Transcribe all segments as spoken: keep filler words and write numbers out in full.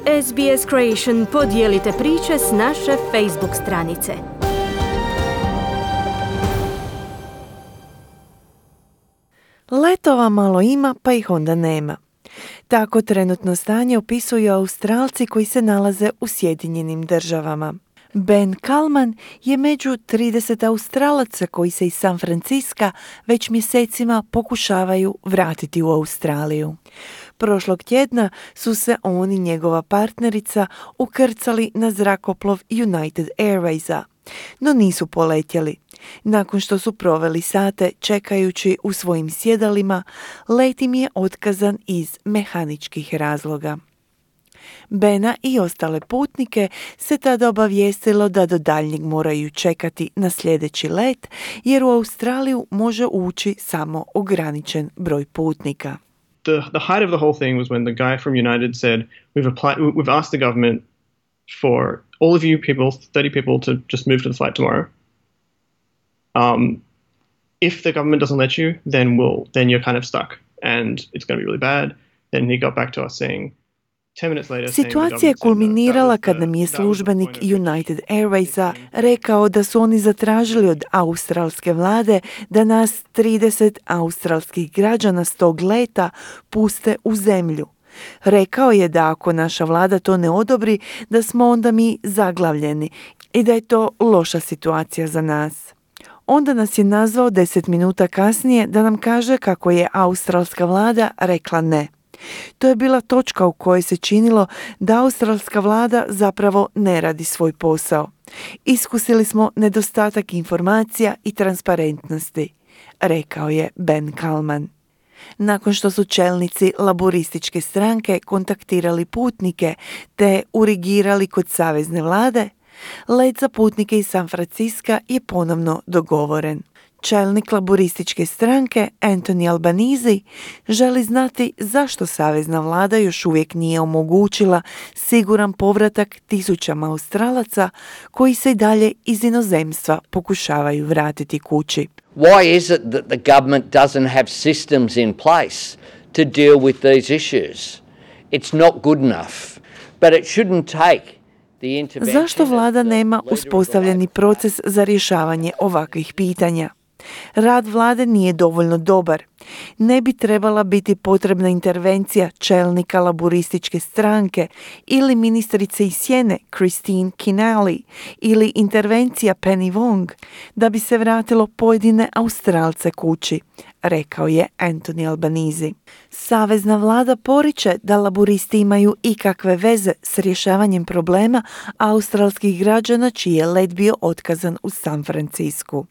S B S Creation podijelite priče s naše Facebook stranice. Letova malo ima, pa ih onda nema. Tako trenutno stanje opisuju Australci koji se nalaze u Sjedinjenim državama. Ben Kalman je među trideset Australaca koji se iz San Franciska već mjesecima pokušavaju vratiti u Australiju. Prošlog tjedna su se on i njegova partnerica ukrcali na zrakoplov United Airwaysa, no nisu poletjeli. Nakon što su proveli sate čekajući u svojim sjedalima, let im je otkazan iz mehaničkih razloga. Bena i ostale putnike se tada obavijestilo da do daljnjeg moraju čekati na sljedeći let, jer u Australiju može ući samo ograničen broj putnika. The, the height of the whole thing was when the guy from United said, we've applied, we've asked the government for all of you people, thirty people, to just move to the flight tomorrow. Um, if the government doesn't let you, then we'll, then you're kind of stuck and it's going to be really bad. Then he got back to us saying, situacija je kulminirala kad nam je službenik United Airwaysa rekao da su oni zatražili od australske vlade da nas trideset australskih građana s tog leta puste u zemlju. Rekao je da ako naša vlada to ne odobri, da smo onda mi zaglavljeni i da je to loša situacija za nas. Onda nas je nazvao deset minuta kasnije da nam kaže kako je australska vlada rekla ne. To je bila točka u kojoj se činilo da australska vlada zapravo ne radi svoj posao. Iskusili smo nedostatak informacija i transparentnosti, rekao je Ben Kalman. Nakon što su čelnici laborističke stranke kontaktirali putnike te urigirali kod savezne vlade, let za putnike iz San Franciska je ponovno dogovoren. Čelnik laborističke stranke Anthony Albanese želi znati zašto savezna vlada još uvijek nije omogućila siguran povratak tisućama Australaca koji se i dalje iz inozemstva pokušavaju vratiti kući. Why is it that the government doesn't have systems in place to deal with these issues? It's not good enough, but it shouldn't take. Zašto vlada nema uspostavljeni proces za rješavanje ovakvih pitanja? Rad vlade nije dovoljno dobar. Ne bi trebala biti potrebna intervencija čelnika laborističke stranke ili ministrice iz Sjene Christine Keneally ili intervencija Penny Wong da bi se vratilo pojedine Australce kući, rekao je Anthony Albanese. Savezna vlada poriče da laboristi imaju ikakve veze s rješavanjem problema australskih građana čiji je let bio otkazan u San Francisku.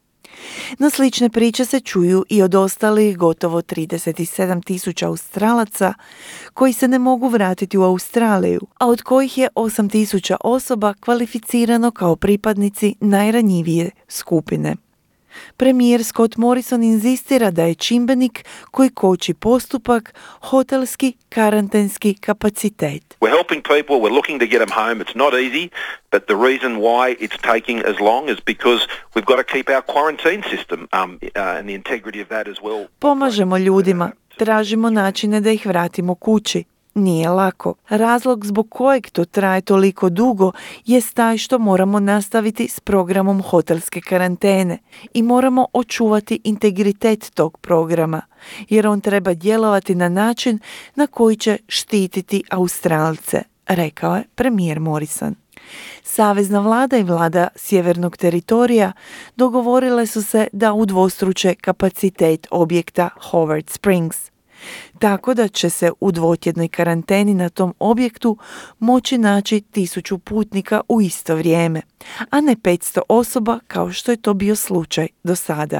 No slične priče se čuju i od ostalih gotovo trideset sedam tisuća Australaca koji se ne mogu vratiti u Australiju, a od kojih je osam tisuća osoba kvalificirano kao pripadnici najranjivije skupine. Premijer Scott Morrison inzistira da je čimbenik koji koči postupak hotelski karantenski kapacitet. We're helping people, we're looking to get them home. It's not easy, but the reason why it's taking as long is because we've got to keep our quarantine system um, uh, and the integrity of that as well. Pomažemo ljudima, tražimo načine da ih vratimo kući. Nije lako. Razlog zbog kojeg to traje toliko dugo je taj što moramo nastaviti s programom hotelske karantene i moramo očuvati integritet tog programa, jer on treba djelovati na način na koji će štititi Australce, rekao je premijer Morrison. Savezna vlada i vlada Sjevernog teritorija dogovorile su se da udvostruče kapacitet objekta Howard Springs, tako da će se u dvotjednoj karanteni na tom objektu moći naći tisuću putnika u isto vrijeme, a ne petsto osoba kao što je to bio slučaj do sada.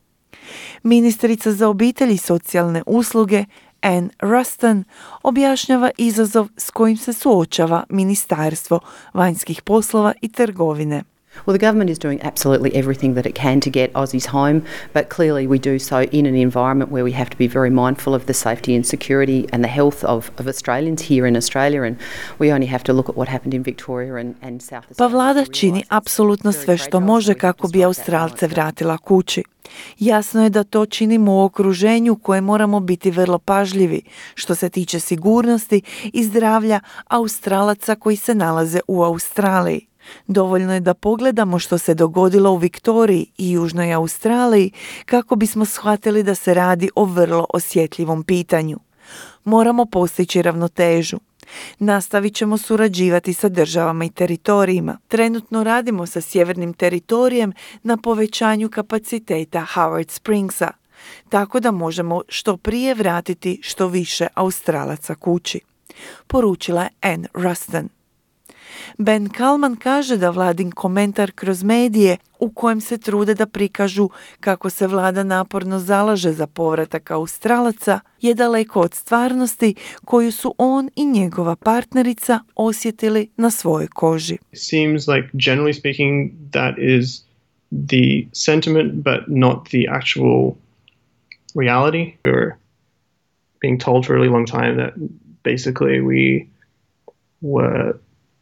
Ministrica za obitelj i socijalne usluge Anne Ruston objašnjava izazov s kojim se suočava Ministarstvo vanjskih poslova i trgovine. Well, the government is doing absolutely everything that it can to get Aussies home, but clearly we do so in an environment where we have to be very mindful of the safety and security and the health of, of Australians here in Australia, and we only have to look at what happened in Victoria and, and South Australia. Pa vlada čini apsolutno sve što može kako bi Australce vratila kući. Jasno je da to činimo u okruženju koje moramo biti vrlo pažljivi što se tiče sigurnosti i zdravlja Australaca koji se nalaze u Australiji. Dovoljno je da pogledamo što se dogodilo u Viktoriji i Južnoj Australiji kako bismo shvatili da se radi o vrlo osjetljivom pitanju. Moramo postići ravnotežu. Nastavit ćemo surađivati sa državama i teritorijima. Trenutno radimo sa sjevernim teritorijem na povećanju kapaciteta Howard Springsa, tako da možemo što prije vratiti što više Australaca kući, poručila je Anne Ruston. Ben Kalman kaže da vladin komentar kroz medije u kojem se trude da prikažu kako se vlada naporno zalaže za povratak Australaca je daleko od stvarnosti koju su on i njegova partnerica osjetili na svojoj koži. It seems like generally speaking that is the sentiment but not the actual reality. We were being told for a really long time that basically we were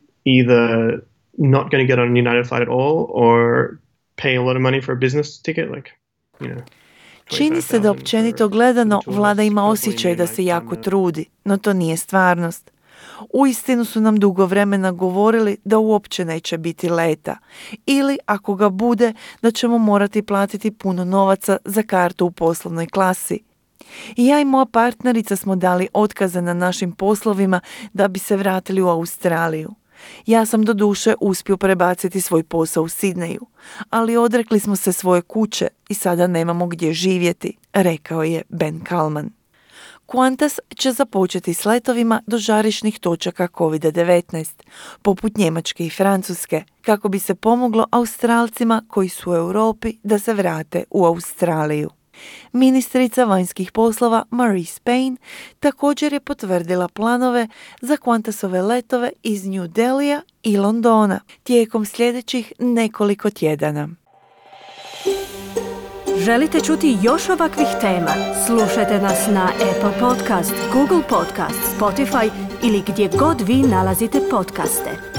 either not going to get on a United flight at all or pay a lot of money for a business ticket, like, you know. Čini se da općenito gledano vlada ima osjećaj da se jako trudi, no to nije stvarnost. Uistinu su nam dugo vremena govorili da uopće neće biti leta ili ako ga bude da ćemo morati platiti puno novaca za kartu u poslovnoj klasi. I ja i moja partnerica smo dali otkaze na našim poslovima da bi se vratili u Australiju. Ja sam do duše uspio prebaciti svoj posao u Sidneju, ali odrekli smo se svoje kuće i sada nemamo gdje živjeti, rekao je Ben Kalman. Qantas će započeti s letovima do žarišnih točaka kovid devetnaest, poput Njemačke i Francuske, kako bi se pomoglo Australcima koji su u Europi da se vrate u Australiju. Ministrica vanjskih poslova Marise Payne također je potvrdila planove za Qantasove letove iz New Delhija i Londona tijekom sljedećih nekoliko tjedana. Želite čuti još ovakvih tema? Slušajte nas na Apple Podcast, Google Podcast, Spotify ili gdje god vi nalazite podcaste.